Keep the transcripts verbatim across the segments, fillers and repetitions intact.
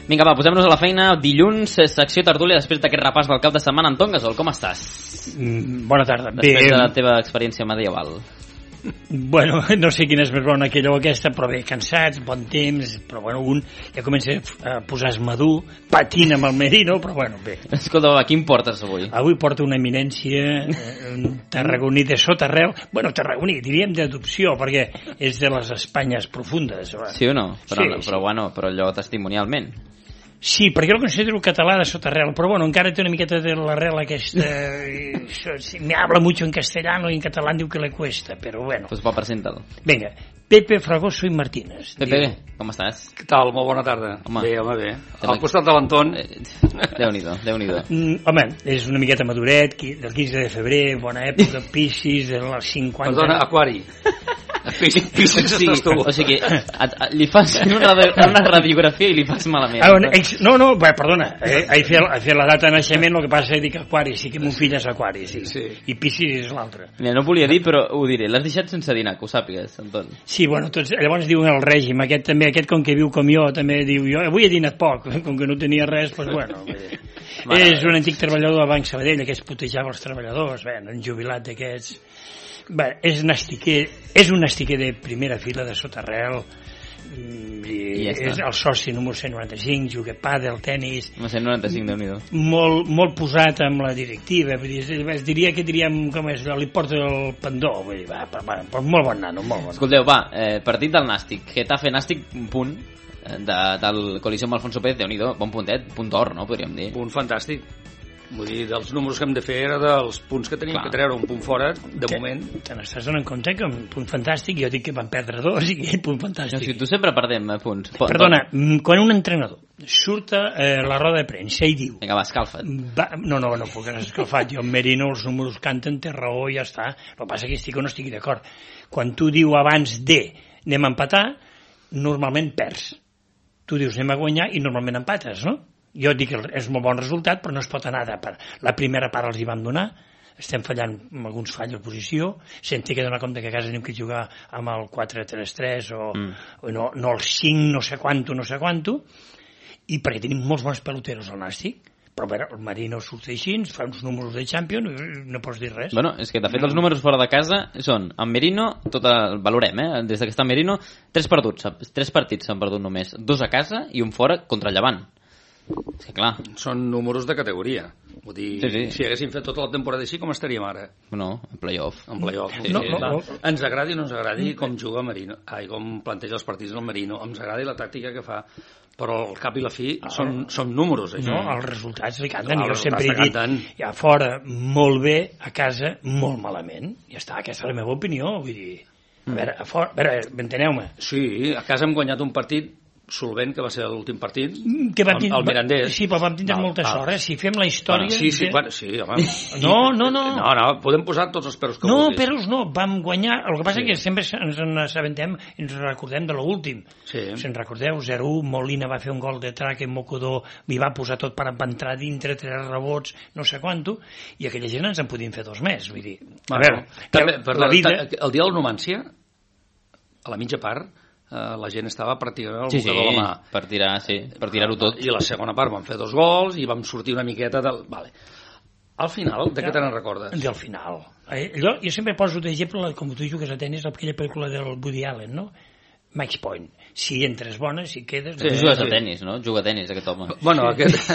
Vinga, va, posem-nos a la feina. Dilluns, secció tertúlia, després d'aquest repàs del cap de setmana. Anton Gasol, com estàs? Mm, bona tarda. Després bé, de la teva experiència medieval. Bueno, no sé quina és més bona aquella o aquesta, però bé, cansats, bon temps, però bueno, un ja comença a posar-se madur, patint amb el merino, però bueno, bé. Escolta, va, quin portes avui? Avui porto una eminència, un tarragoní de sotarrel, bueno, tarragoní, diríem d'adopció, perquè és de les Espanyes profundes. Va. Sí o no? Però, sí, no, sí. però bueno, però allò testimonialment. Sí, perquè jo el considero català de sotarrel, però bueno, encara té una miqueta de l'arrel aquesta... Sí, me habla mucho en castellano y en catalán diu que le cuesta, però bueno. Pues va, presenta'l. Venga, Pepe Fragoso i Martínez. Pepe, diu. com estàs? Què tal? Molt bona tarda. Home. Bé, home, bé. Al costat de l'Anton... Déu-n'hi-do, Déu-n'hi-do. Mm, home, és una miqueta maduret, del quinze de febrer, bona època, Piscis, de les cinquanta... Perdona, Aquari. Piscis, Piscis O sigui, estàs tu. o sigui et, et, li fas una, una radiografia i li fas malament. Ah, bueno, ex, no, no, bé, perdona, eh, he, fet, he fet la data de naixement, el que passa és que Aquari, sí que mon fill és Aquari, sí. Sí. I Piscis és l'altre. Mira, no volia dir, però ho diré. L'has deixat sense dinar, que ho sàpigues, Anton. Sí, bueno, tots, llavors diuen el règim, aquest també, aquest com que viu com jo, també diu, jo avui he dinat poc, com que no tenia res, doncs bueno, bé. És un antic treballador del Banc Sabadell, que es putejava els treballadors, bé, un jubilat d'aquests. Bé, és un estiquer, és un estiquer de primera fila de sotarrel, i, I ja és el soci número cent noranta-cinc, juga pàdel, tenis, cent noranta-cinc, Déu-n'hi-do. molt, molt posat amb la directiva, vull dir, es diria que diríem com és, li porta el pendó, vull dir, va, va, va, va, molt bon nano, molt bon nano. Escolteu, va, eh, partit del Nàstic, Getafe Nàstic, un punt de, del col·lisió amb Alfonso Pérez, Déu-n'hi-do, bon puntet, punt d'or, no, podríem dir. Punt fantàstic. Vull dir, dels números que hem de fer era dels punts que tenim Clar. que treure, un punt fora, de te, moment. Te n'estàs donant compte que un punt fantàstic, jo dic que van perdre dos i que punt fantàstic. No, o sigui, tu sempre perdem eh, punts. Pot, Perdona, pot. Quan un entrenador surt a eh, la roda de premsa i diu... Vinga, va, escalfa't. Va, no, no, no puc anar escalfat. Jo en Merino els números canten, té raó i ja està. El que passa que estic o no estic d'acord. Quan tu diu abans de anem a empatar, normalment perds. Tu dius anem a guanyar i normalment empates, no? Jo dic que és molt bon resultat, però no es pot anar de part. La primera part els hi vam donar, estem fallant amb alguns falls de posició, se'm té que donar compte que a casa tenim que jugar amb el quatre tres tres o, mm. o no, no el cinc no sé quanto, no sé quanto, i perquè tenim molts bons peloteros al Nàstic, però veure, el Marino surt així, fa uns números de Champions, no pots dir res. Bueno, és que de fet els números fora de casa són, en Merino, tot el valorem, eh? Des que està en Merino, tres perduts, tres partits s'han perdut només, dos a casa i un fora contra Llevant. És que clar. Són números de categoria. Vull dir, sí, sí. Si haguéssim fet tota la temporada així, com estaríem ara? No, en play-off. En play-off. Sí, no, sí, no, no. Ens agradi o no ens agradi com juga Marino, ai, com planteja els partits del Marino, ens agradi la tàctica que fa, però al cap i la fi ah, són, són números, això. No, els resultats li canten. No, jo sempre he dit, ja fora molt bé, a casa molt malament. Ja està, aquesta és la meva opinió. Vull dir, a veure, a fora, a veure, enteneu-me. Sí, a casa hem guanyat un partit solvent, que va ser l'últim partit, que vam tindre, el Mirandés. Sí, però vam tindre val, molta val. sort, eh? Si fem la història... Bueno, sí, sí, que... bueno, sí, home. No, no, no. No, no, podem posar tots els peros que no, vulguis. No, peros no, vam guanyar... El que passa sí. que sempre ens n'assabentem i ens recordem de l'últim. Sí. Si ens recordeu, zero u, Molina va fer un gol de trac, en Mocodó li va posar tot per entrar dintre, tres rebots, no sé quanto, i aquella gent ens en podien fer dos més, vull dir... A bueno, veure, també, perdó, la vida... el dia del Numància, a la mitja part, Uh, la gent estava pràcticament al sí, bocador sí, de la mà. per tirar, sí, per tirar-ho tot. I la segona part vam fer dos gols i vam sortir una miqueta del... Vale. Al final, de què te n'en recordes? Del final. Eh, jo, jo sempre poso d'exemple, com tu jugues a tenis, aquella pel·lícula del Woody Allen, no? Match point. Si entres bona, si quedes... Sí, tu jugues sí. a tenis, no? Juga a tenis, aquest home. Bueno, aquest...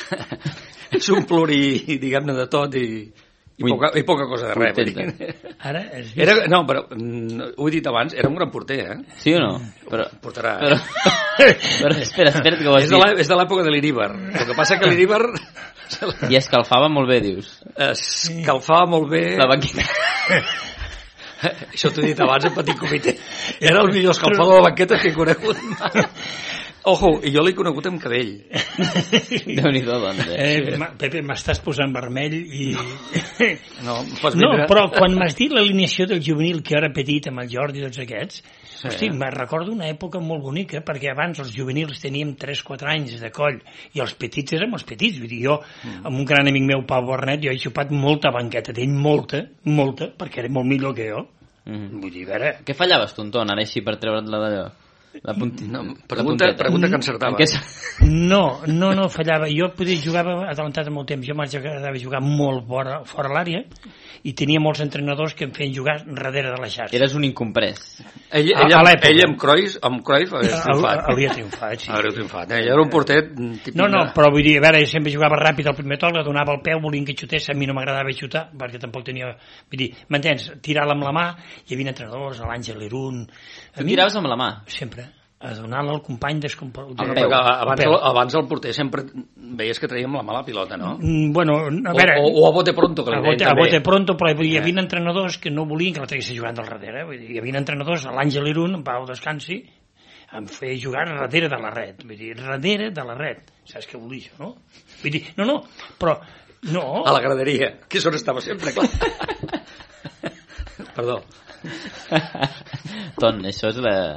és un pluri, diguem-ne, de tot i... I poca, i poca cosa de res. Ara és... Era, no, però ho he dit abans, era un gran porter, eh? Sí o no? Però, portarà. Però, però espera, espera que ho has és dit. És de l'època de l'Iríbar. El que passa que l'Iríbar... I escalfava molt bé, dius. Escalfava molt bé... La banqueta. Això t'ho he dit abans, en petit comitè. Era el millor escalfador de banqueta que he conegut. Ojo, i jo l'he conegut amb cabell. Déu-n'hi-do, doncs. Eh, Pepe, m'estàs posant vermell i... No, no però quan m'has dit l'alineació del juvenil que era petit amb el Jordi i tots aquests, sí. Hosti, me recordo una època molt bonica, perquè abans els juvenils teníem tres quatre anys de coll i els petits érem els petits. Vull dir, jo, mm. amb un gran amic meu, Pau Bernet, jo he xupat molta banqueta, tenc molta, molta, perquè era molt millor que jo. Mm. Vull dir, a veure... Què fallaves tu, Anton, ara així per treure't-la d'allò? La punti... No, la pregunta, punteta. pregunta que encertava. En què... No, no, no fallava. Jo podia jugava atalantat molt temps. Jo m'agradava jugar molt fora, fora l'àrea i tenia molts entrenadors que em feien jugar darrere de la xarxa. Eres un incomprès. Ell, A- ell, a amb, l'època. ell amb Cruyff, amb Cruyff hauria triomfat. Hauria triomfat, sí. Hauria triomfat. Eh? Ell era un porter típic. No, no, de- però vull dir, a veure, sempre jugava ràpid al primer toc, la donava el peu, volien que xutés, a mi no m'agradava xutar, perquè tampoc tenia... Vull dir, m'entens? Tirar-la amb la mà, hi havia entrenadors, l'Àngel Lerún... Tu tiraves amb la mà. Sempre. A donar-la al company descompon... Ah, peu. perquè abans, peu. el, abans el porter sempre veies que traiem la mala pilota, no? Mm, Bueno, a O, veure... o, o a bote pronto, que li A deien bote, a també. bote pronto, però hi havia Eh. entrenadors que no volien que la tragués jugant del darrere. Vull dir, hi havia entrenadors, l'Àngel Lerún, en Pau Descansi, em feia jugar darrere de la red. Vull dir, darrere de la red. Saps què vol dir això, no? Vull dir, no, no, però... No. A la graderia, que és on estava sempre, clar. Perdó. Ton, això és la...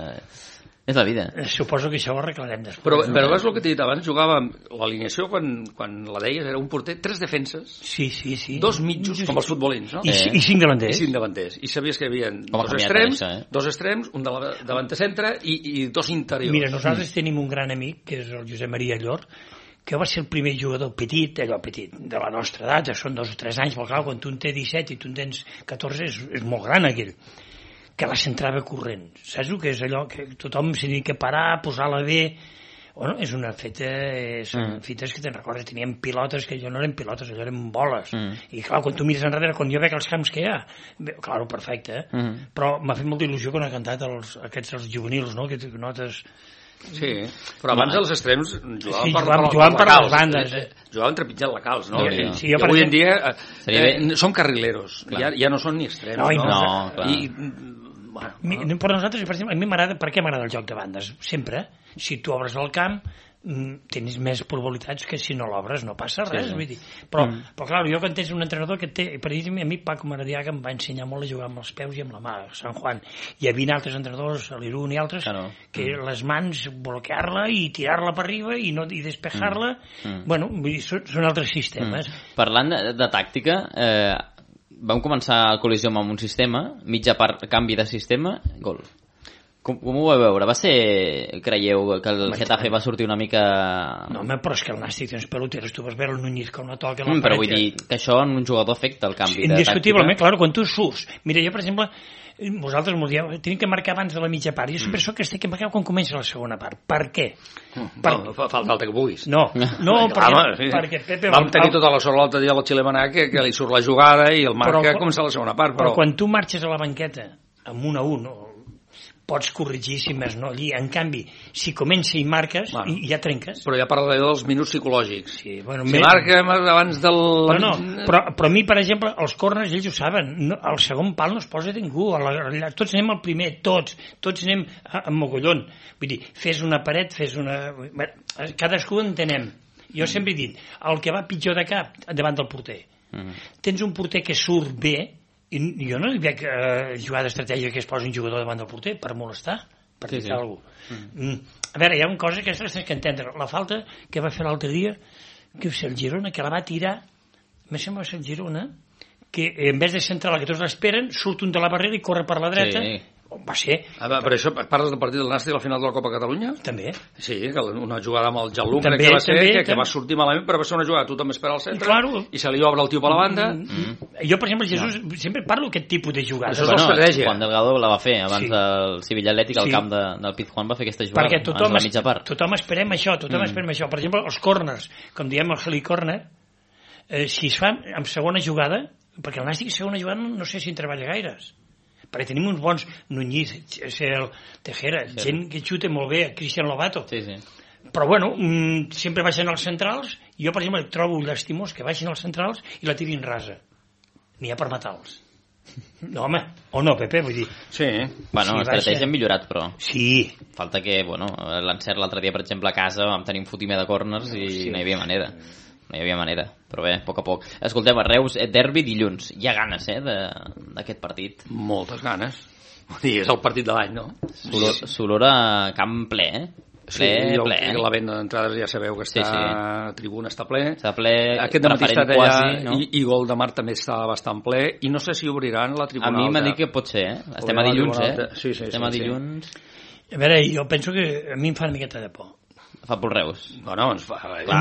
És la vida. Eh, Suposo que això ho arreglarem després. Però, no? però veus el que t'he dit abans? Jugava amb l'alineació, quan, quan la deies, era un porter, tres defenses, Sí, sí, sí. dos mitjos, com els futbolins, no? I, Eh. i cinc I davanters. cinc davanters. I sabies que hi havia Com ha dos canviat extrems, això, eh? dos extrems, un de la davanter-centre i, i dos interiors. Mira, nosaltres tenim un gran amic, que és el Josep Maria Llor, que va ser el primer jugador petit, allò petit, de la nostra edat, ja són dos o tres anys, però clar, quan tu en té disset i tu en tens catorze, és, és molt gran aquell, que la centrava corrent. Saps el que és allò? Que tothom s'ha dit que parar, posar-la bé... Bueno, és una feta, són mm. fites que te'n recordes, teníem pilotes que jo no eren pilotes, allò eren boles. Mm. I clar, quan tu mires enrere, quan jo veig els camps que hi ha, bé, clar, perfecte, eh? Mm. Però m'ha fet molta il·lusió quan ha cantat els, aquests els juvenils, no?, que tu notes... Sí, però abans els extrems jugaven Sí, per, jugaven- per, jugaven per lacals. les bandes, eh? Jugaven trepitjant lacals, no? Sí, I, sí, i jo per avui en exemple- dia eh, Seria eh, bé- són carrileros, ja, ja no són ni extrems, No, i no? no, clar. I, mm, bueno, Mi, per nosaltres, per exemple, a mi m'agrada, per què m'agrada el joc de bandes? Sempre, si tu obres el camp, mm, tens més probabilitats que si no l'obres no passa res, Sí, sí. vull dir. Però, mm. però clar, jo quan tens un entrenador que té, per exemple, a mi Paco Maradiaga em va ensenyar molt a jugar amb els peus i amb la mà, a Sant Juan. Hi havia altres entrenadors, a l'Irún i altres, Claro. que les mans bloquear-la i tirar-la per arriba i, no, i despejar-la, Mm. bueno, vull dir, són, són altres sistemes. Mm. Parlant de, de tàctica, eh, vam començar el col·lisió amb un sistema, mitja part canvi de sistema, gol. Com, com ho vau veure? Va ser, creieu, que el Getafe va sortir una mica... No, home, però és que el Nàstic tens peloteres, tu vas veure el Núñez com la toca la Mm, però paret, vull dir que això en un jugador afecta el canvi Sí, de indiscutiblement, tàctica. clar, quan tu surts... Mira, jo, per exemple, vosaltres m'ho dieu, tenim que marcar abans de la mitja part. Jo sempre mm. soc que estic que marcar quan comença la segona part. Per què? Per... no, fa, fa falta que puguis. No, no, Clar, perquè, home, sí. perquè Pepe... Vam tenir tota la sort l'altre dia a la Xilemanà que, que li surt la jugada i el marca Però- comença la segona part, Però però... quan tu marxes a la banqueta amb un a un, o pots corregir si més no allí. En canvi, si comença i marques, Bueno. i ja trenques. Però ja parlaré dels minuts psicològics. Sí, bueno, Si me- marca abans del... Però no, però, però a mi, per exemple, els corners, ells ho saben, no, al segon pal no es posa ningú, a la, allà, tots anem al primer, tots, tots anem a, a mogollon. Vull dir, fes una paret, fes una... Bé, cadascú entenem. Jo sempre he dit, el que va pitjor de cap, davant del porter. Mm. Tens un porter que surt bé, i jo no hi veig eh, jugar d'estratègia que es posi un jugador davant del porter per molestar, per Sí, sí, sí. sí. algú. Mm. A veure, hi ha una cosa que tens que entendre. La falta que va fer l'altre dia, que va ser el Girona, que la va tirar, me sembla que va ser el Girona, que en vez de centrar la que tots l'esperen, surt un de la barrera i corre per la dreta. Sí. Va ser, Ah, va, però això, parles del partit del Nàstic a la final de la Copa Catalunya? també. Sí, que una jugada amb el Jalú, També, crec que va ser, també, que, que també. va sortir malament, però va ser una jugada, tothom espera al centre, Claro. i se li obre el tio per la banda. Mm. Jo, per exemple, Jesús, no. sempre parlo aquest tipus de jugades. Això és l'estratègia. Juan Delgado la va fer abans Sí. del Sevilla Atlètic al Sí. camp de, del Pizjuán va fer aquesta jugada Perquè abans tothom, de la mitja part. tothom esperem això, tothom mm. esperem això. Per exemple, els corners, com diem el heli corner, eh, si es fan en segona jugada, perquè el Nàstic segona jugada no, no sé si en treballa gaires, perquè tenim uns bons Núñez, el Tejera, sí. gent que xuta molt bé, Cristian Lobato, Sí, sí. però bueno, mm, sempre baixen als centrals, i jo per exemple trobo llastimós que baixin als centrals i la tirin rasa, n'hi ha per matar-los. No, home, o no, Pepe, vull dir, Sí. Bueno, Sí, l'estratègia baixa. hem millorat, però sí, falta que, bueno, l'encert l'altre dia, per exemple, a casa vam tenir un fotimer de corners i Sí. no hi havia manera. No hi havia manera, però bé, a poc a poc. Escolteu, a Reus, eh, derbi dilluns. Hi ha ganes, eh, de- d'aquest partit. Moltes ganes. Vull dir, és el partit de l'any, no? Solor, solor a camp ple, eh? Sí, Ple, jo, ple. eh? la venda d'entrades ja sabeu que Sí, està sí. a tribuna, està ple. Està ple, Aquest dematí està preferent allà, quasi, no? i, i Gol de Mar també està bastant ple, i no sé si obriran la tribuna A mi m'ha alta. dit que pot ser, eh? Estem Obriran a la dilluns, tribuna eh? alta. Sí, sí, Estem sí, a sí. dilluns... A veure, jo penso que a mi em fa una miqueta de por. Fa pel Reus. Bueno, ens fa...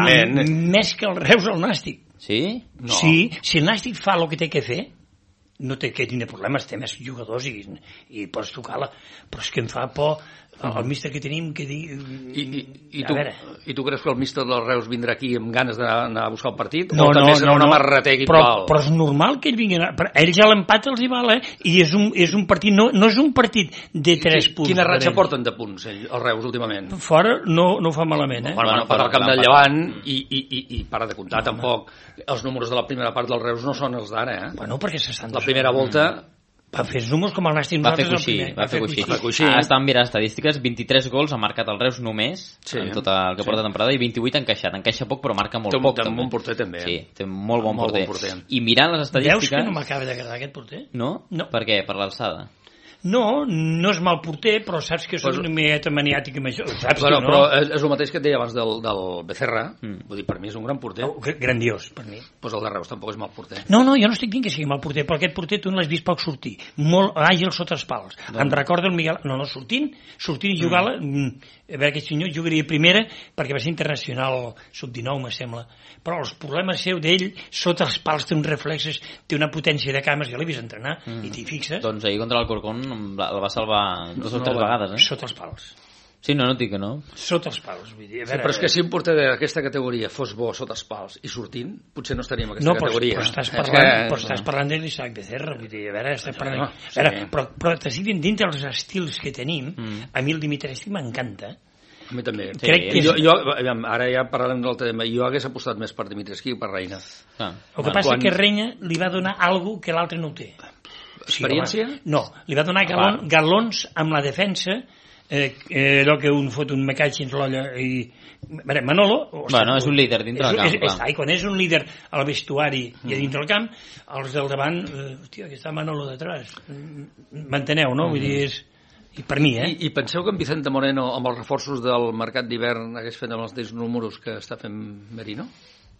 M més que el Reus el Nàstic. Sí? No. Sí, si el Nàstic fa el que té que fer, no té que tindre problemes, té més jugadors i, i pots tocar-la, però és que em fa por el, el míster que tenim que di... I, i, i, tu, I tu creus que el míster del Reus vindrà aquí amb ganes d'anar a buscar el partit? No, o també no, serà no, una no. marrategui però, igual? però és normal que ell vingui a... Ell ja l'empat els hi val, eh? I és un, és un partit, no, no és un partit de tres punts. Quina ratxa porten de punts el Reus últimament? Fora no, no ho fa malament, eh? Bueno, bueno, per al camp del Llevant i, i, i, i para de comptar no, tampoc. Els números de la primera part del Reus no són els d'ara, eh? Bueno, perquè s'estan... La primera volta... Va fer números com el Nàstic va fer nosaltres. coixí, va fer coixí. Va fer coixí. Ah, estàvem mirant estadístiques, vint-i-tres gols ha marcat el Reus només, sí. en tot el que sí. porta temporada, i vint-i-vuit ha encaixat. Encaixa poc, però marca molt té, poc. Té un també. bon porter, també. Sí, té molt bon, molt porter. bon porter. I mirant les estadístiques... Veus que no m'acaba d'agradar aquest porter? No? No. Per què? Per l'alçada? No, no és mal porter, però saps que soc pues, una miqueta maniàtica amb això. Saps bueno, que no? Però és, és el mateix que et deia abans del, del Becerra. Mm. Vull dir, per mi és un gran porter. Oh, grandiós, per mi. Pues el de Reus tampoc és mal porter. No, no, jo no estic dient que sigui mal porter, però aquest porter tu no l'has vist poc sortir. Molt àgil sota els pals. Doncs. Em recorda el Miguel... No, no, sortint, sortint i jugant-la... Mm. A veure, aquest senyor jugaria primera perquè va ser internacional sub dinou, me sembla. Però els problemes seu d'ell, sota els pals té uns reflexes, té una potència de cames, ja l'he vist entrenar, mm. i t'hi fixes. Doncs ahir contra el Corcón el va salvar dues o tres no, vegades, eh? Sota els pals. Sí, no, no et dic que no. Sota els pals, vull dir. A veure, sí, però és que si un porter d'aquesta categoria fos bo sota els pals i sortint, potser no estaríem en aquesta no, categoria. No, però estàs parlant, que... però estàs parlant de l'Isaac Becerra, vull dir, a veure, estàs parlant... No, sí. A veure, però, però t'estic dient, dintre els estils que tenim, mm. a mi el Dimitrescu m'encanta. A mi també. Sí. Crec que jo, jo, ara ja parlarem del tema. Jo hagués apostat més per Dimitrescu i per Reina. Ah. El que passa Quan... que Reina li va donar alguna que l'altre no ho té. Experiència? Sí, no, li va donar galon, galons amb la defensa, eh, eh, allò que un fot un mecatge en l'olla i... Veure, Manolo... Ostres, bueno, és un líder dintre del camp. És, és, és, I quan és un líder al vestuari mm. i a dintre del camp, els del davant, eh, hòstia, que està Manolo detrás. M'enteneu, no? Mm. Vull dir, és... I per mi, eh? I, I penseu que en Vicente Moreno, amb els reforços del mercat d'hivern, hagués fet amb els mateixos números que està fent Merino?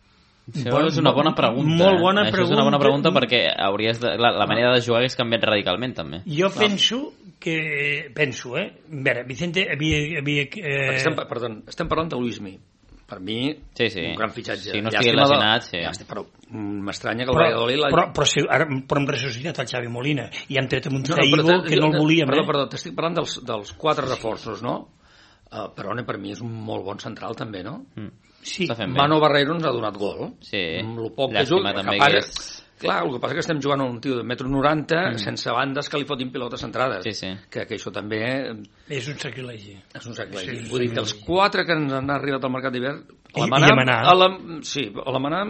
Això bon, és una bona pregunta. Molt bona Això pregunta. és una bona pregunta perquè hauries de, la, la manera de jugar hagués canviat radicalment, també. Jo penso que... Penso, eh? A veure, Vicente havia... havia eh... estem, perdó, estem parlant de Luismi. Per mi, sí, sí. un gran fitxatge. Si no estigués lesionat, sí. Ja, però m'estranya que el Valladolid... Però, però, si, ara, però hem ressuscitat el Xavi Molina i hem tret amb un no, Taibo no, que no el volíem. Perdó, eh? perdó, t'estic parlant dels, dels quatre reforços, no? Uh, Perone per mi és un molt bon central, també, no? Mm. Sí. Mano Barreiro ens ha donat gol. Sí. Amb el poc Llàstima que juga. també que que és... Clar, el que passa és que estem jugant a un tio de metro noranta mm. sense bandes que li fotin pilotes centrades. Sí, sí. Que, que això també... És un sacrilegi. És un sacrilegi. Sí, Vull dir que els quatre que ens han arribat al mercat d'hivern... I, i Amanà. La, sí, l'Amanà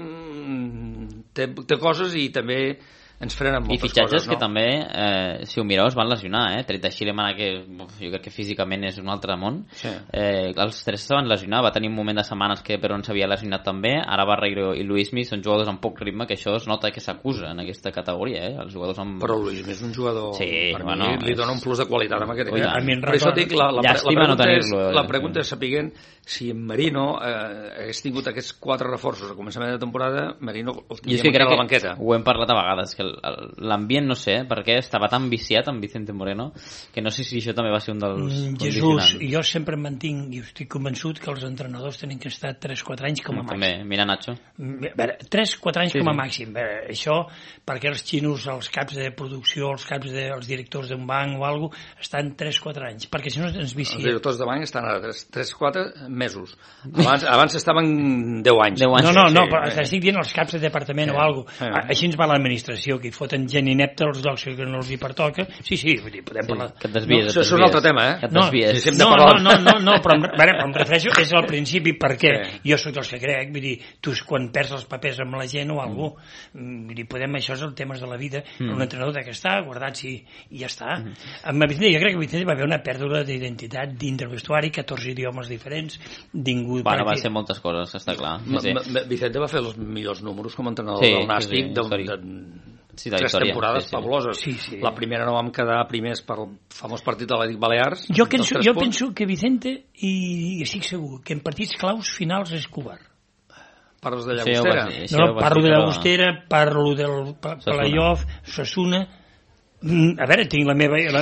té, té coses i també ens frenen moltes coses. I fitxatges coses, no? que també, eh, si ho mireu, es van lesionar, eh? Tret de Xilemana, que uf, jo crec que físicament és un altre món. Sí. Eh, els tres se van lesionar, va tenir un moment de setmanes que Perón s'havia lesionat també, ara Barreiro i Luismi són jugadors amb poc ritme, que això es nota que s'acusa en aquesta categoria, eh? Els jugadors amb... Però Luismi és un jugador, sí, per bueno, mi, li és... dona un plus de qualitat amb aquest Ui, equip. Per això dic, la, la, la, Llàstima pregunta, no és, eh? la pregunta és sapiguent si en Merino eh, hagués tingut aquests quatre reforços a començament de temporada, Merino el tindríem a la banqueta. Ho hem parlat a vegades, que l'ambient, no sé, perquè estava tan viciat amb Vicente Moreno, que no sé si això també va ser un dels mm, Jesús, jo sempre em mantinc i estic convençut que els entrenadors tenen que estar tres quatre anys com a màxim. També, mira Nacho. tres quatre anys sí, com a sí. màxim. Veure, això, perquè els xinos, els caps de producció, els caps dels directors d'un banc o alguna cosa, estan tres quatre anys, perquè si no ens vicia. Els directors de banc estan a tres quatre mesos. Abans, abans estaven deu anys. deu anys. No, no, no, sí, però estic dient els caps de departament sí, o alguna cosa. Sí. Així ens va l'administració, que hi foten gent inepta als llocs que no els hi pertoca. Sí, sí, vull dir, podem sí, parlar. Que et desvies, no, això és un altre tema, eh? Que et desvies. No, no, no, no, no, no, però, veure, però em refereixo, és al principi, perquè sí. jo sóc dels que crec, vull dir, tu quan perds els papers amb la gent o algú, mm. vull dir, podem, això és el tema de la vida, mm. un entrenador que està guardat sí, i ja està. Mm. Amb Vicente, jo crec que Vicente va haver una pèrdua d'identitat dintre del vestuari, catorze idiomes diferents, ningú... Bueno, va ser moltes coses, està clar. Sí, sí. Vicente va fer els millors números com a entrenador sí, del Nàstic, sí, de, de, sí, tres història, temporades sí, sí. fabuloses. Sí, sí. La primera no vam quedar primers pel famós partit de l'Atlètic Balears. Jo, penso, jo penso que Vicente, i, i estic segur, que en partits claus finals és covard. Parles de Llagostera? Sí, no, no, parlo de Llagostera, parlo del Playoff, Sassuna... A veure, tinc la meva... La...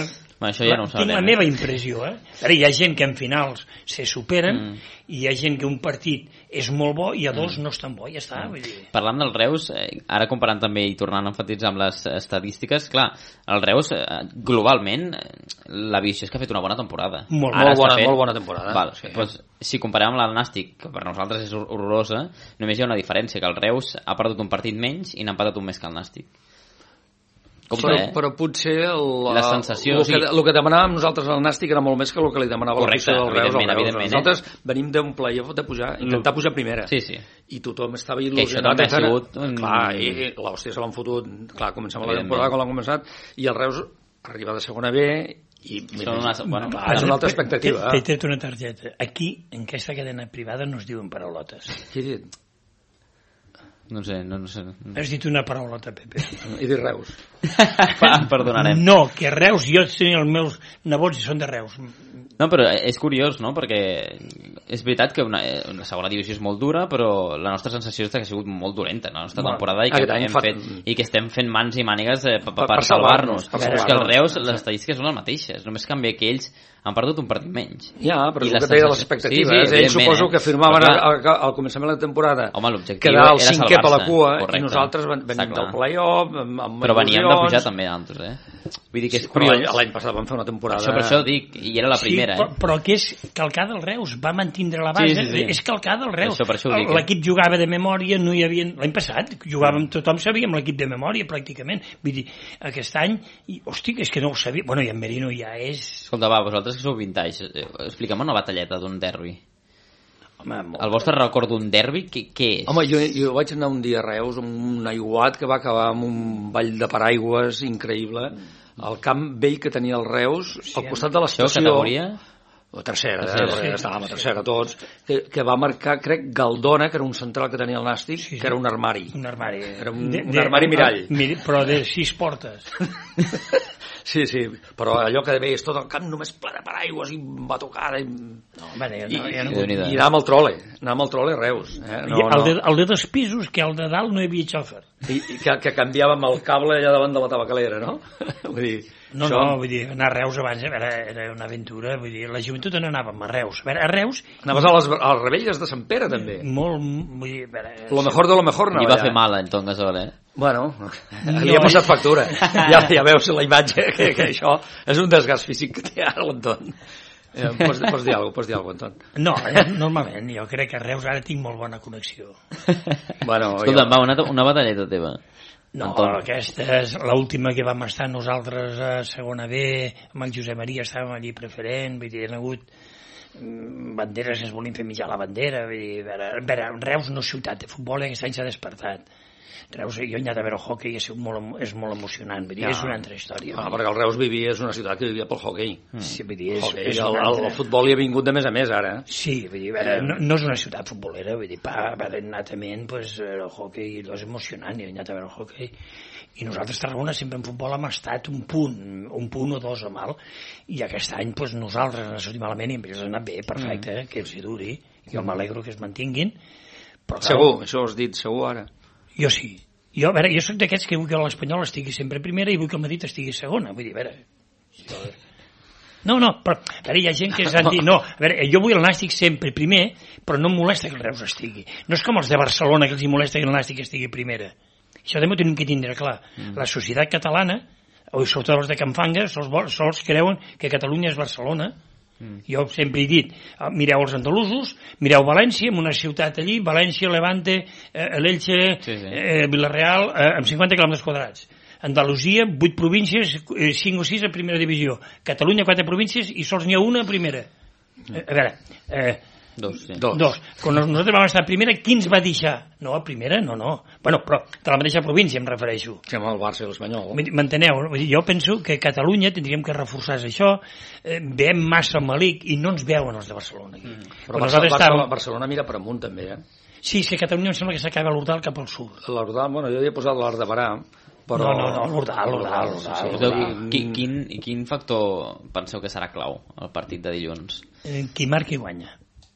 Bueno, això ja no ho Tinc sabrem, la eh? meva impressió, eh? Ara, hi ha gent que en finals se superen Mm. i hi ha gent que un partit és molt bo i a dos no és tan bo, ja està. Vull dir. Parlant del Reus, eh, ara comparant també i tornant a enfatitzar amb les estadístiques, clar, el Reus, eh, globalment, eh, la visió és que ha fet una bona temporada. Molt, Ara molt bona- està fent- molt bona temporada, Val, sí. doncs, si comparem amb el Nàstic, que per nosaltres és hor- horrorosa, només hi ha una diferència, que el Reus ha perdut un partit menys i n'ha empatat un més que el Nàstic. Compte, però, eh? però potser el, La sensació, el, o sigui- que, el que demanàvem nosaltres al Nàstic era molt més que el que li demanava Correcte, l'afició del Reus al evidentment, Reus. evidentment, eh? Nosaltres venim d'un playoff de pujar, intentar pujar primera. Sí, sí. I tothom estava això il·lusionat. també ha encara- sigut un- Clar, i, i l'hòstia se l'han fotut. Clar, comencem la Evidentment. temporada quan l'han començat i el Reus arriba de segona B i... Són una- bueno, clar, és una altra expectativa. T'he tret una targeta. Aquí, en aquesta cadena privada, no es diuen paraulotes. Què he dit? No sé, no, no sé. Has dit una paraulota, Pepe. He dit Reus. Em perdonarem. No, que Reus, jo tenia els meus nebots i són de Reus. No, però és curiós, no? Perquè és veritat que una, una segona divisió és molt dura, però la nostra sensació és que ha sigut molt dolenta, no? La nostra Bueno, temporada i que, aquest any hem fa- fet, i que estem fent mans i mànigues eh, per, per, Per per salvar-nos. salvar-nos, per Però és que el salvar-nos. Reus, les estadístiques són les mateixes, només canvia que ells han perdut un partit menys. Ja, però I és el la que deia de les sensació- expectatives. Sí, sí, Ells evidentment, suposo eh? que firmaven Però al, clar, al començament de la temporada Home, l'objectiu quedar el era cinquè per la salvar-se, cua correcte. i nosaltres ven- venim Exacte. del play-off amb, amb però veníem de il·lusions. pujar també altres, eh? Vull dir que és Sí, però l'any curiós. l'any passat vam fer una temporada... Això per això dic, i era la primera, sí, però, eh? però que és calcada el Reus, va mantindre la base, Sí, sí, sí. és calcada el Reus. Això, per això ho dic, eh? L'equip jugava de memòria, no hi havia... L'any passat jugàvem, tothom sabia amb l'equip de memòria, pràcticament. Vull dir, aquest any, i, hosti, és que no ho sabia. Bueno, i en Merino ja és... Escolta, va, vosaltres que sou vintage, eh, explica'm una batalleta d'un derbi. Home, molt... El vostre record d'un derbi, què, què és? Home, jo, jo vaig anar un dia a Reus amb un aiguat que va acabar amb un ball de paraigües increïble al camp vell que tenia el Reus, Sí, al costat de Això, l'estació... categoria? O tercera, Tercera, eh? Perquè sí, estàvem a sí. tercera tots, que, que va marcar, crec, Galdona, que era un central que tenia el Nàstic, Sí, sí. que era un armari. Un armari. Era un- un armari mirall. Miri, però de sis portes. Sí, sí, però allò que veies tot el camp només ple de paraigües i batucada i... No, home, ja, I, no, ja no... Déu-n'hi-do. i anàvem al trole, anàvem al trole a Reus. Eh? No, no. El, de, el de dos pisos, que el de dalt no hi havia xòfer. I, i que, que canviàvem el cable allà davant de la tabacalera, no? Vull dir, No, això... no, vull dir, anar a Reus abans era, era una aventura, vull dir, la joventut no anàvem a Reus. A veure, a Reus, Anaves a les, a les rebelles de Sant Pere, també. molt, vull dir, a veure... Lo mejor de lo mejor Li anava va allà. fer mal, en Ton Gasol, eh? Bueno, No, li ha passat ell- factura. Ja, ja veus la imatge, que, que això és un desgast físic que té ara l'Anton. Eh, pots, pots dir alguna cosa, pots dir alguna cosa, Anton. No, eh, normalment, jo crec que a Reus ara tinc molt bona connexió. Bueno, Escolta'm, va, una, una batalleta teva. No, Anton. aquesta és l'última que vam estar nosaltres a segona B, amb el Josep Maria estàvem allí preferent, vull dir, hi ha hagut mm, banderes que es volien fer mitjar la bandera, vull dir, a veure, a veure, Reus no és ciutat de futbol, i aquest any s'ha despertat. Reus, jo he anat a veure el hockey i és molt, emo- és molt emocionant, vull dir, Ja. és una altra història. Ah, perquè el Reus vivia, és una ciutat que vivia pel hockey. Sí, vull dir, és, Hockey, és el, una el, altra... el futbol hi ha vingut de més a més, ara. Sí, vull dir, a veure, no, no és una ciutat futbolera, vull dir, pa, a veure, innatament, pues, el hockey allò és emocionant, jo he anat a veure el hockey, i nosaltres a Tarragona sempre en futbol hem estat un punt, un punt o dos a mal, i aquest any pues, nosaltres ens sortim malament i amb ells ha anat bé, perfecte, mm. que els hi duri, jo m'alegro que es mantinguin, però clar, Segur, això ho has dit, segur ara. jo sí. Jo, a veure, jo soc d'aquests que vull que l'Espanyol estigui sempre primera i vull que el Madrid estigui segona. Vull dir, a veure... No, no, però a veure, hi ha gent que s'han dit... No, a veure, jo vull el Nàstic sempre primer, però no em molesta que el Reus estigui. No és com els de Barcelona, que els hi molesta que el Nàstic estigui primera. Això també ho tenim que tindre clar. Mm. La societat catalana, o sobretot els de Canfanga, sols, vol- sols creuen que Catalunya és Barcelona. Jo sempre he dit, ah, mireu els andalusos, mireu València, en una ciutat allí, València, Levante, eh, l'Elche, Sí, sí. eh, Villarreal, eh, amb cinquanta quilòmetres quadrats. Andalusia, vuit províncies, eh, cinc o sis a primera divisió. Catalunya, quatre províncies i sols n'hi ha una a primera. Eh, a veure, eh, Dos, sí. Dos. dos. Quan nosaltres vam estar a primera, qui ens va deixar? No, a primera, no, no. Bueno, però de la mateixa província em refereixo. Sí, amb el Barça i l'Espanyol. Vull dir, m'enteneu? Vull dir, jo penso que a Catalunya tindríem que reforçar això, eh, veiem massa malic i no ens veuen els de Barcelona. Aquí. Mm. Però Barcelona, Barcelona, Barcelona mira per amunt, també, eh? Sí, sí, a Catalunya em sembla que s'acaba l'Hortal cap al sud. L'Ordal, bueno, jo hi he posat l'Art de Barà, però... No, no, no, l'Hortal, l'Hortal, Sí, l'Hortal. sí, Escolteu, l'Hortal. quin, quin, quin factor penseu que serà clau al partit de dilluns? Eh, qui marca i guanya.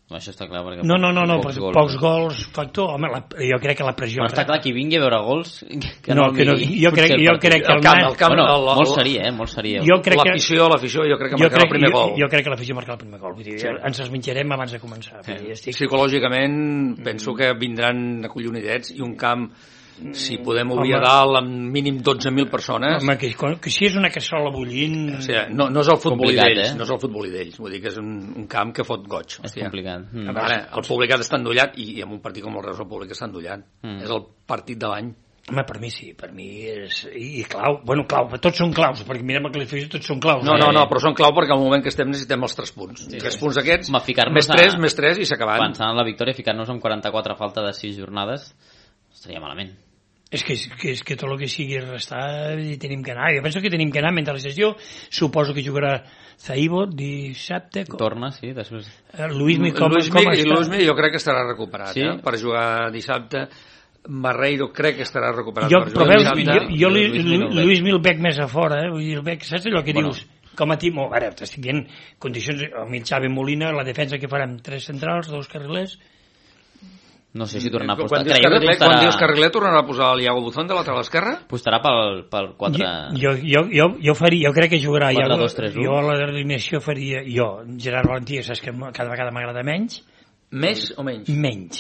Això està clar, perquè no, no, no, no pocs, pocs, gols, pocs gols factor, home, la, jo crec que la pressió... Però està clar, qui vingui a veure gols... Que no, no, que no, jo crec, jo crec que el, el camp, el camp, bueno, el, el, molt seria, eh, molt seria. L'afició, l'afició, jo crec que marcarà el primer gol. Jo, jo crec que l'afició marcarà el primer gol, vull dir, sí. Ens els menjarem abans de començar. Sí. Dir, estic... Psicològicament, mm. penso que vindran acollonidets i un camp, si podem obrir a dalt amb mínim dotze mil persones... Home, que, que si és una cassola bullint... O sigui, no, no és el futbol d'ells, eh? no és el futbol d'ells, vull dir que és un, un camp que fot goig. És hòstia. Complicat. Mm. Ara, el públic ha d'estar endollat, i, i en un partit com el Reus el públic està endollat. Mm. És el partit de l'any. Home, per mi sí, per mi és... I, i clau, bueno, clau, tots són claus, perquè mirem el classificació, tots són claus. No, no, no, però són clau perquè al moment que estem necessitem els tres punts. Sí, tres sí. punts aquests, més tres, a... més tres i s'ha acabat. Pensant en la victòria, ficar-nos amb quaranta-quatre a falta de sis jornades, estaria malament. És que, que, és que tot el que sigui restar tenim que anar, jo penso que tenim que anar mentre la sessió, suposo que jugarà Zaibo dissabte com... torna, sí, després Luismi com, Luismi, com està? Luismi jo crec que estarà recuperat, sí? eh? Per jugar dissabte. Barreiro crec que estarà recuperat jo, per jugar veus, dissabte. Jo, jo Luismi, Luismi el veig més a fora, eh? Vull dir, el veig, saps allò que bueno. dius? Com a Timo, ara t'estic dient condicions, el mig Xavi Molina, la defensa que farem tres centrals, dos carrilers. No sé si tornarà a posar... Quan dius, Carriler, postarà... quan dius Carriler tornarà a posar el Iago Buzón de lateral esquerra? Postarà pel, pel quatre... Jo, jo, jo, jo, faria, jo crec que jugarà quatre, Iago, dos, tres, jo a l'alineació faria jo, Gerard Valentí, saps que cada vegada m'agrada menys. Més o menys? Menys.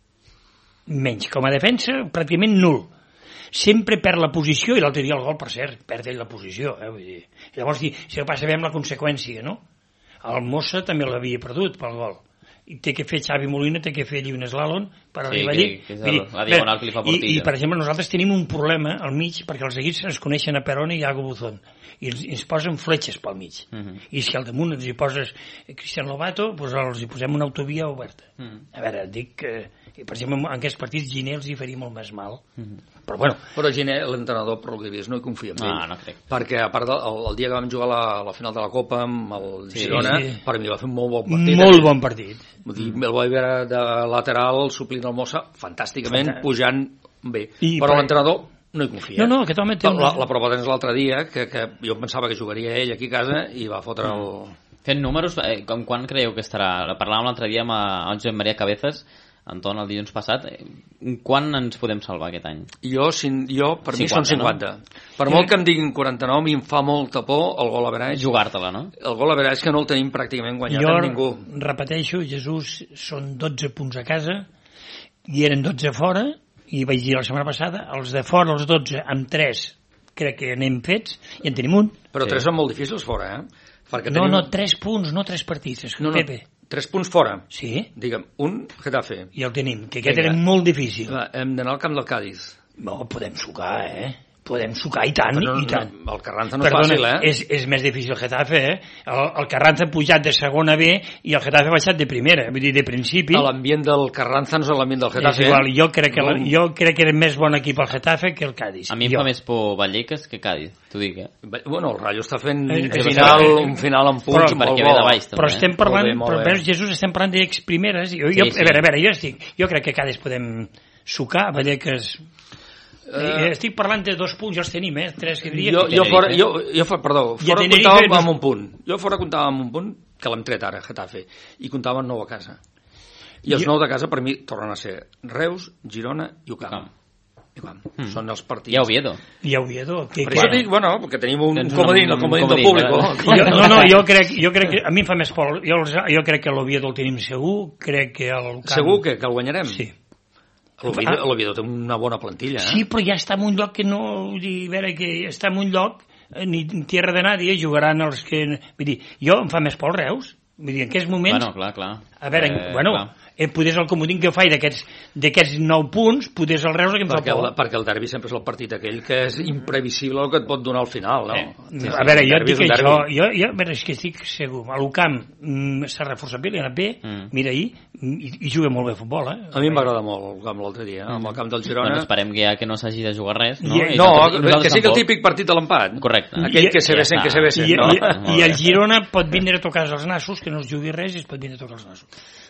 Menys. Com a defensa, pràcticament nul. Sempre perd la posició, i l'altre dia el gol, per cert, perd ell la posició. Eh? Vull dir. Llavors, si el passa bé amb la conseqüència, no? El Mossa també l'havia perdut pel gol. I té que fer Xavi Molina, té que fer allí un slalom per sí, arribar que, allí. Que és el, la diagonal que li fa Portillo. I, I, per exemple, nosaltres tenim un problema al mig, perquè els equips ens coneixen a Perona i a Iago Buzón, i ens, ens posen fletxes pel mig. Uh -huh. I si al damunt ens hi poses Cristian Lobato, doncs els hi posem una autovia oberta. Uh -huh. A veure, dic que, per exemple, en aquests partits Giner els hi faria molt més mal. Uh -huh. Però bueno... Però Giner, l'entrenador, per el que he vist, no hi confia en ell. No, no crec. Perquè, a part del el, el dia que vam jugar la, la final de la Copa amb el sí, Girona, sí. per mi va fer un molt bon partit. Molt bon partit. Vull dir, el vaig veure de lateral, suplint el Mossa, fantàsticament, Fantà... pujant bé. I però per... l'entrenador no hi confia. No, no, aquest home té... La, la prova tens l'altre dia, que, que jo pensava que jugaria ell aquí a casa i va fotre el... Fent números, eh, com quan creieu que estarà? Parlàvem l'altre dia amb el Josep Maria Cabezas, Anton, el dilluns passat. Quan ens podem salvar aquest any? Jo, jo per cinquanta, mi són cinquanta. No? Per molt que em diguin quaranta-nou, a mi em fa molta por el gol average. Jugar-te-la, no? El gol average que no el tenim pràcticament guanyat jo amb ningú. Jo repeteixo, Jesús, són dotze punts a casa, i eren dotze fora, i vaig dir la setmana passada, els de fora, els dotze, amb tres, crec que anem fets, i en tenim un. Però sí. Tres són molt difícils fora, eh? Perquè no, tenim... no, tres punts, no tres partits, no, no. Pepe. Tres punts fora. Sí. Digue'm, un Getafe. I el tenim, que aquest era molt difícil. Va, hem d'anar al camp del Cádiz. No, podem sucar, eh? Podem sucar i tant, no, i tant. El Carranza no Perdona, és fàcil, eh? És, és més difícil el Getafe, eh? El, el Carranza ha pujat de segona B i el Getafe ha baixat de primera, vull dir, de principi... L'ambient del Carranza no és l'ambient del Getafe. És igual, jo crec que, no. la, jo crec que era més bon equip el Getafe que el Cádiz. A mi em jo. fa més por Vallecas que Cádiz, t'ho dic, eh? Bueno, el Rayo està fent eh, un, final, eh, un final en punts però, molt bo. De baix, també, però estem parlant, bé, però bé. veus, Jesús, estem parlant d'ex-primeres. Jo, sí, jo, sí. A veure, a veure, jo estic... Jo crec que Cádiz podem sucar, Vallecas... Uh, estic parlant de dos punts, ja els tenim, eh? Tres que diria... Jo, jo, fora, jo, jo perdó, fora comptava amb un punt. Jo fora comptava amb un punt, que l'hem tret ara, Getafe, i comptava amb nou a casa. I els jo... nou de casa, per mi, tornen a ser Reus, Girona i Ucam. Ucam. Mm. Són els partits... I Oviedo. I Oviedo. Que, per això dic, bueno, perquè tenim un comodín, el comodín del públic. Jo, no, no, jo crec, jo crec que... A mi em fa més por. Jo, jo crec que l'Oviedo el tenim segur, crec que el Ucam... Segur que, que el guanyarem? Sí. L'Oviedo té una bona plantilla, eh? Sí, però ja està en un lloc que no... Vull dir, a veure, que està en un lloc, ni tierra de nadie, jugaran els que... Vull dir, jo em fa més por el Reus. Vull dir, en aquests moments... Bueno, clar, clar. A veure, eh, bueno, clar. Eh, podés el comodín que faig d'aquests nou punts, podés el Reus que em fa perquè por. El, perquè el derbi sempre és el partit aquell que és imprevisible el que et pot donar al final, no? Eh, sí, sí, a veure, jo et dic això, jo, jo, a veure, és que estic segur, a l'Ucam mm, s'ha reforçat bé, li ha anat bé, mm. mira ahir, i, i juga molt bé a futbol, eh? A mi m'agrada molt el camp l'altre dia, mm. amb el camp del Girona. Bueno, esperem que ja que no s'hagi de jugar res, no? I, no, I que sigui el típic partit de l'empat. Correcte. Aquell I, que se vessen, que se vessen, I, no? I, i el Girona pot vindre a tocar els nassos, que no es jugui res i es pot vindre a tocar els nassos.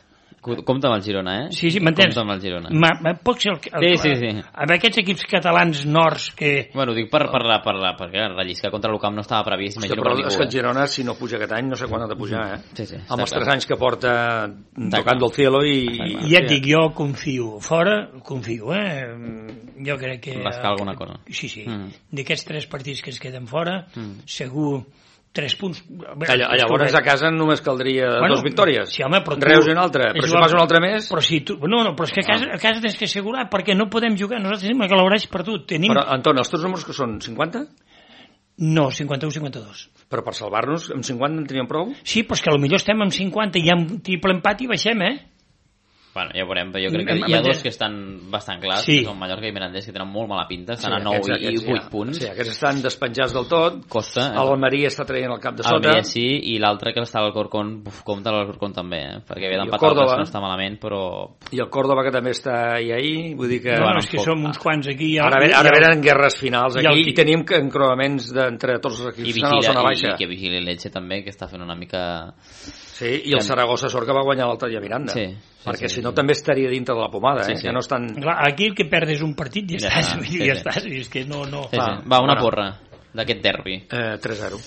Compte amb el Girona, eh? Sí, sí, m'entens? Compte amb el Girona. Ma, ma, pot ser el, el, sí, sí, sí. Amb aquests equips catalans nords que... Bueno, dic per, per, la, per, la, perquè relliscar contra l'Ucamp no estava previst, imagino però per ningú. És que el Girona, si no puja aquest any, no sé quan ha de pujar, eh? Sí, sí, amb els tres clar. anys que porta tocant del cielo i... I ja et dic, jo confio. Fora, confio, eh? Jo crec que... Rascar alguna cosa. Sí, sí. Mm. D'aquests tres partits que es queden fora, mm. segur... tres punts... Allà, llavors a casa només caldria bueno, dos victòries. Sí, home, però tu, Reus i una altra. Però si fas una altra més... Però si tu, no, no, però és que a casa, a casa tens que assegurar perquè no podem jugar. Nosaltres tenim que l'hauràs perdut. Tenim... Però, Anton, els teus números que són cinquanta? No, cinquanta-u cinquanta-dos. Però per salvar-nos, amb cinquanta en teníem prou? Sí, però és que potser estem amb cinquanta i amb triple empat i baixem, eh? Bueno, ja ho veurem, però jo crec que hi ha dos que estan bastant clars, sí. que són Mallorca i Mirandés, que tenen molt mala pinta, estan sí, a nou aquests, i vuit ja. punts. Sí, aquests estan despenjats del tot. Costa. El Almeria està traient el cap de sota. Almeria sí, i l'altre que està al Corcón, uf, compta l'Alcorcón també, eh? Perquè havia d'empatar el que no està malament, però... I el Córdoba, que també està ahí, ahí, vull dir que... No, no és que som uns quants aquí... Ara, ara, ara venen guerres finals aquí, i, i tenim encreuaments entre tots els equips que estan a la zona baixa. I que vigili l'Elche també, que està fent una mica... Sí, i el Saragossa sort que va guanyar l'altre dia Miranda. Sí. Perquè sí, si no sí. també estaria dintre de la pomada, eh? Sí, sí. Que no estan... Clar, aquí el que perdes un partit i ja, ja estàs, està, sí, ja sí. estàs, és que no... no... Sí, sí. Va, una porra d'aquest derbi. Eh, tres zero.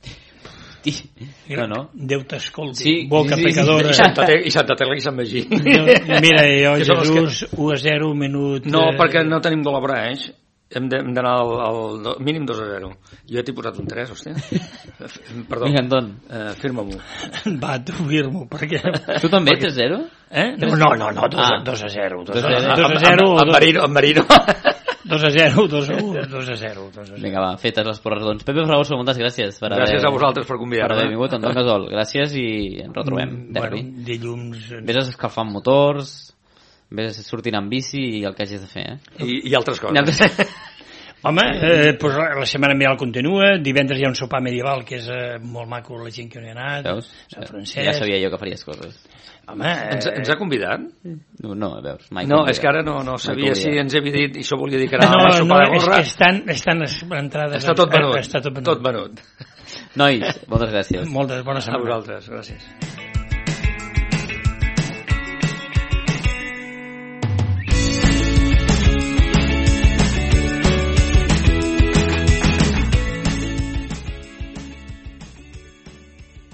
No, no. Déu t'escolti, sí, boca sí, sí, pecadora. I Santa, Te i Santa Tecla i Sant Magí. Mira, jo, Jesús, que... u a zero, minut... No, perquè no tenim gol a Braix. Hem d'anar al, al mínim dos a zero. Jo t'he posat un tres, hòstia. Perdó. Vinga, Anton. Uh, firma-m'ho. Va, tu firmo, perquè... Tu també, tres a zero? Eh? No, no, no, no dos a zero. dos a zero. En Marino. En Marino. dos a zero, dos a u, dos a zero. Vinga, va, fetes les porres. Doncs Pepe Fragoso, moltes gràcies. Per gràcies haver, a vosaltres per convidar-me. Per haver vingut, Anton Gasol. Gràcies i ens retrobem. Mm, bueno, dilluns... Vés escalfant motors... Ves sortint amb bici i el que hagis de fer, eh? I, i altres coses. Home, eh, pues la setmana medieval continua, divendres hi ha un sopar medieval que és eh, molt maco la gent que no hi ha anat. Veus? Sant Francesc. Ja sabia jo que faries coses. Home, eh... ens, ens ha convidat? No, no veus, mai No, convidat. és que ara no, no sabia si ens havia dit, i això volia dir que anàvem no, a sopar no, de gorra. No, és que estan, estan entrades... Està tot venut. Està tot venut. Tot venut. Nois, moltes gràcies. Moltes bones setmanes. A vosaltres, gràcies.